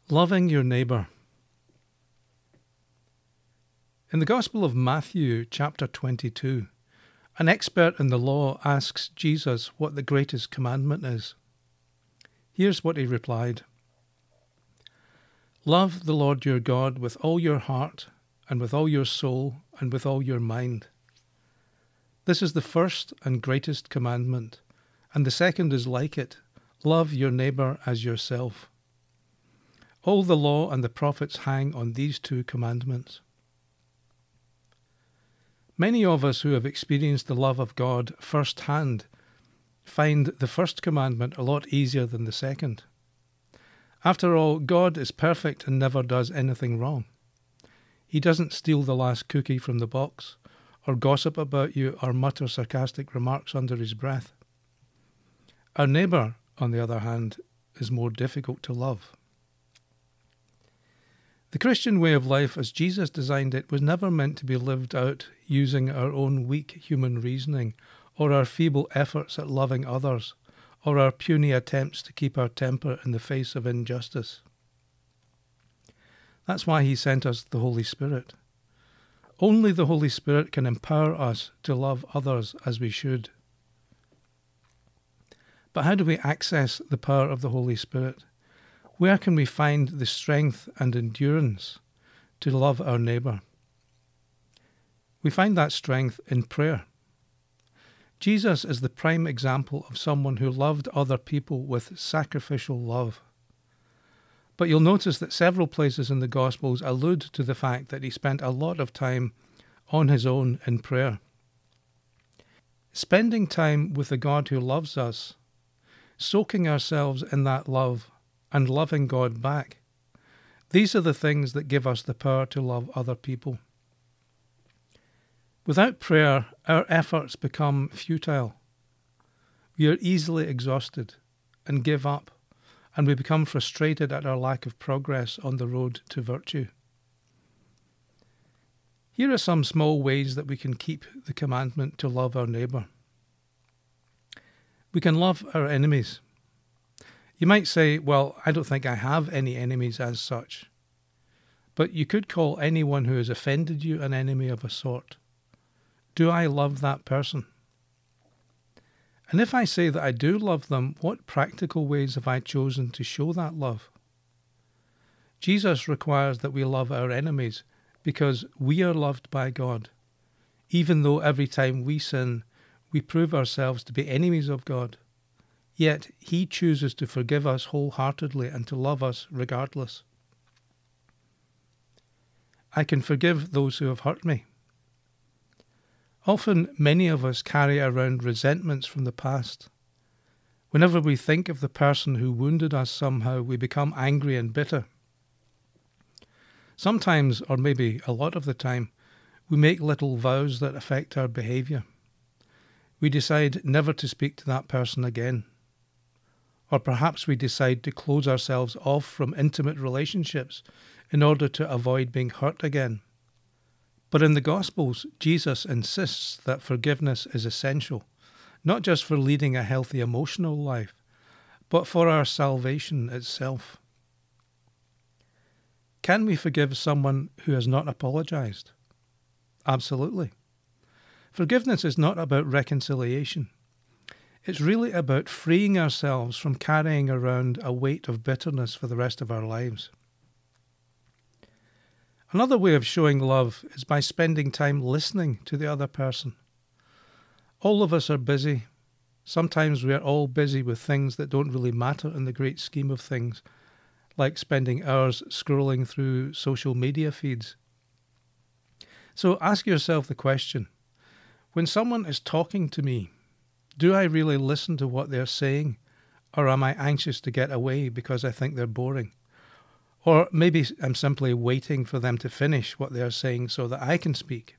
Loving your neighbour. In the Gospel of Matthew, chapter 22, an expert in the law asks Jesus what the greatest commandment is. Here's what he replied. Love the Lord your God with all your heart, and with all your soul, and with all your mind. This is the first and greatest commandment, and the second is like it. Love your neighbour as yourself. All the law and the prophets hang on these two commandments. Many of us who have experienced the love of God firsthand find the first commandment a lot easier than the second. After all, God is perfect and never does anything wrong. He doesn't steal the last cookie from the box, or gossip about you, or mutter sarcastic remarks under his breath. Our neighbour, on the other hand, is more difficult to love. The Christian way of life, as Jesus designed it, was never meant to be lived out using our own weak human reasoning, or our feeble efforts at loving others, or our puny attempts to keep our temper in the face of injustice. That's why he sent us the Holy Spirit. Only the Holy Spirit can empower us to love others as we should. But how do we access the power of the Holy Spirit? Where can we find the strength and endurance to love our neighbour? We find that strength in prayer. Jesus is the prime example of someone who loved other people with sacrificial love. But you'll notice that several places in the Gospels allude to the fact that he spent a lot of time on his own in prayer. Spending time with the God who loves us, soaking ourselves in that love, and loving God back. These are the things that give us the power to love other people. Without prayer, our efforts become futile. We are easily exhausted and give up, and we become frustrated at our lack of progress on the road to virtue. Here are some small ways that we can keep the commandment to love our neighbour. We can love our enemies. You might say, well, I don't think I have any enemies as such. But you could call anyone who has offended you an enemy of a sort. Do I love that person? And if I say that I do love them, what practical ways have I chosen to show that love? Jesus requires that we love our enemies because we are loved by God, even though every time we sin, we prove ourselves to be enemies of God. Yet he chooses to forgive us wholeheartedly and to love us regardless. I can forgive those who have hurt me. Often, many of us carry around resentments from the past. Whenever we think of the person who wounded us somehow, we become angry and bitter. Sometimes, or maybe a lot of the time, we make little vows that affect our behaviour. We decide never to speak to that person again. Or perhaps we decide to close ourselves off from intimate relationships in order to avoid being hurt again. But in the Gospels, Jesus insists that forgiveness is essential, not just for leading a healthy emotional life, but for our salvation itself. Can we forgive someone who has not apologized? Absolutely. Forgiveness is not about reconciliation. It's really about freeing ourselves from carrying around a weight of bitterness for the rest of our lives. Another way of showing love is by spending time listening to the other person. All of us are busy. Sometimes we are all busy with things that don't really matter in the great scheme of things, like spending hours scrolling through social media feeds. So ask yourself the question, when someone is talking to me, do I really listen to what they're saying, or am I anxious to get away because I think they're boring? Or maybe I'm simply waiting for them to finish what they're saying so that I can speak.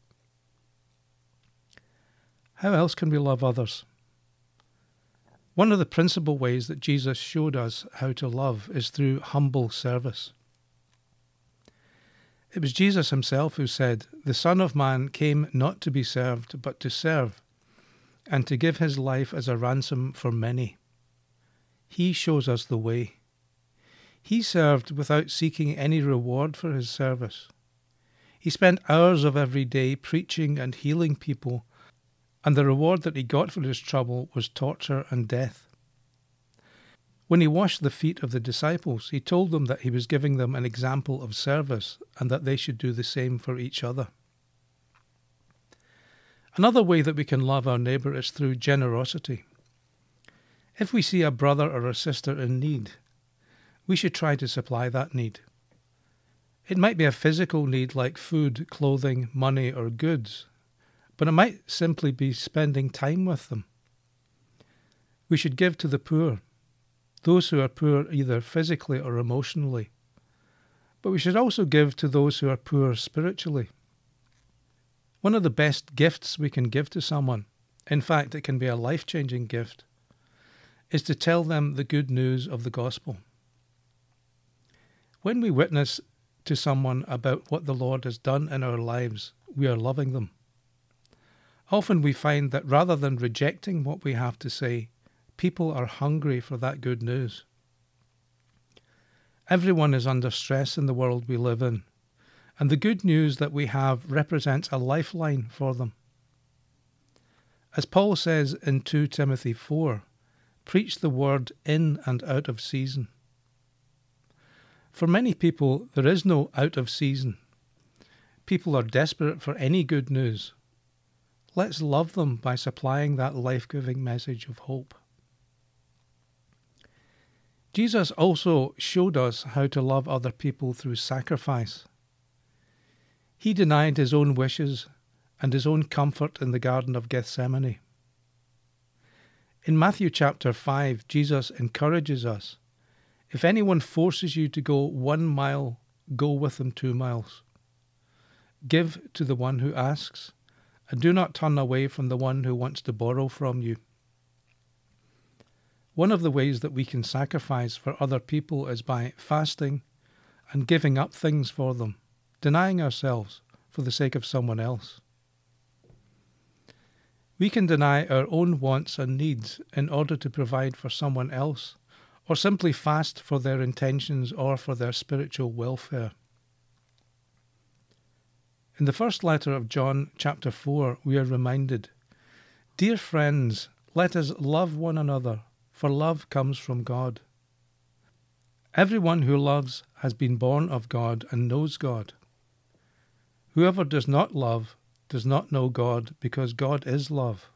How else can we love others? One of the principal ways that Jesus showed us how to love is through humble service. It was Jesus himself who said, "The Son of Man came not to be served, but to serve, and to give his life as a ransom for many." He shows us the way. He served without seeking any reward for his service. He spent hours of every day preaching and healing people, and the reward that he got for his trouble was torture and death. When he washed the feet of the disciples, he told them that he was giving them an example of service and that they should do the same for each other. Another way that we can love our neighbour is through generosity. If we see a brother or a sister in need, we should try to supply that need. It might be a physical need like food, clothing, money, or goods, but it might simply be spending time with them. We should give to the poor, those who are poor either physically or emotionally, but we should also give to those who are poor spiritually. One of the best gifts we can give to someone, in fact it can be a life-changing gift, is to tell them the good news of the gospel. When we witness to someone about what the Lord has done in our lives, we are loving them. Often we find that rather than rejecting what we have to say, people are hungry for that good news. Everyone is under stress in the world we live in, and the good news that we have represents a lifeline for them. As Paul says in 2 Timothy 4, preach the word in and out of season. For many people, there is no out of season. People are desperate for any good news. Let's love them by supplying that life-giving message of hope. Jesus also showed us how to love other people through sacrifice. He denied his own wishes and his own comfort in the Garden of Gethsemane. In Matthew chapter 5, Jesus encourages us, if anyone forces you to go 1 mile, go with them 2 miles. Give to the one who asks, and do not turn away from the one who wants to borrow from you. One of the ways that we can sacrifice for other people is by fasting and giving up things for them, denying ourselves for the sake of someone else. We can deny our own wants and needs in order to provide for someone else, or simply fast for their intentions or for their spiritual welfare. In the first letter of John, chapter 4, we are reminded, "Dear friends, let us love one another, for love comes from God. Everyone who loves has been born of God and knows God. Whoever does not love does not know God, because God is love."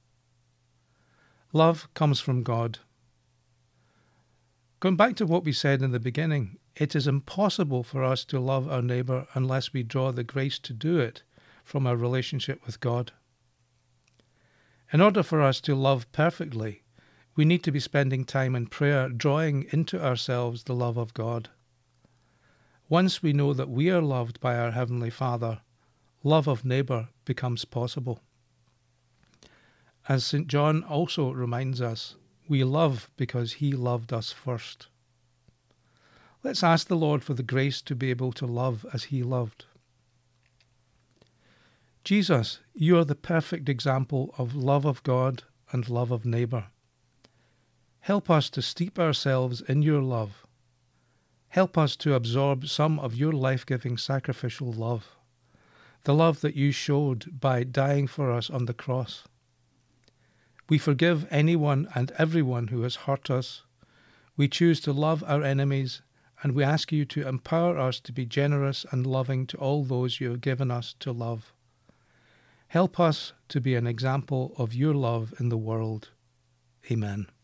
Love comes from God. Going back to what we said in the beginning, it is impossible for us to love our neighbour unless we draw the grace to do it from our relationship with God. In order for us to love perfectly, we need to be spending time in prayer, drawing into ourselves the love of God. Once we know that we are loved by our Heavenly Father, love of neighbour becomes possible. As St. John also reminds us, we love because he loved us first. Let's ask the Lord for the grace to be able to love as he loved. Jesus, you are the perfect example of love of God and love of neighbour. Help us to steep ourselves in your love. Help us to absorb some of your life-giving sacrificial love, the love that you showed by dying for us on the cross. We forgive anyone and everyone who has hurt us. We choose to love our enemies, and we ask you to empower us to be generous and loving to all those you have given us to love. Help us to be an example of your love in the world. Amen.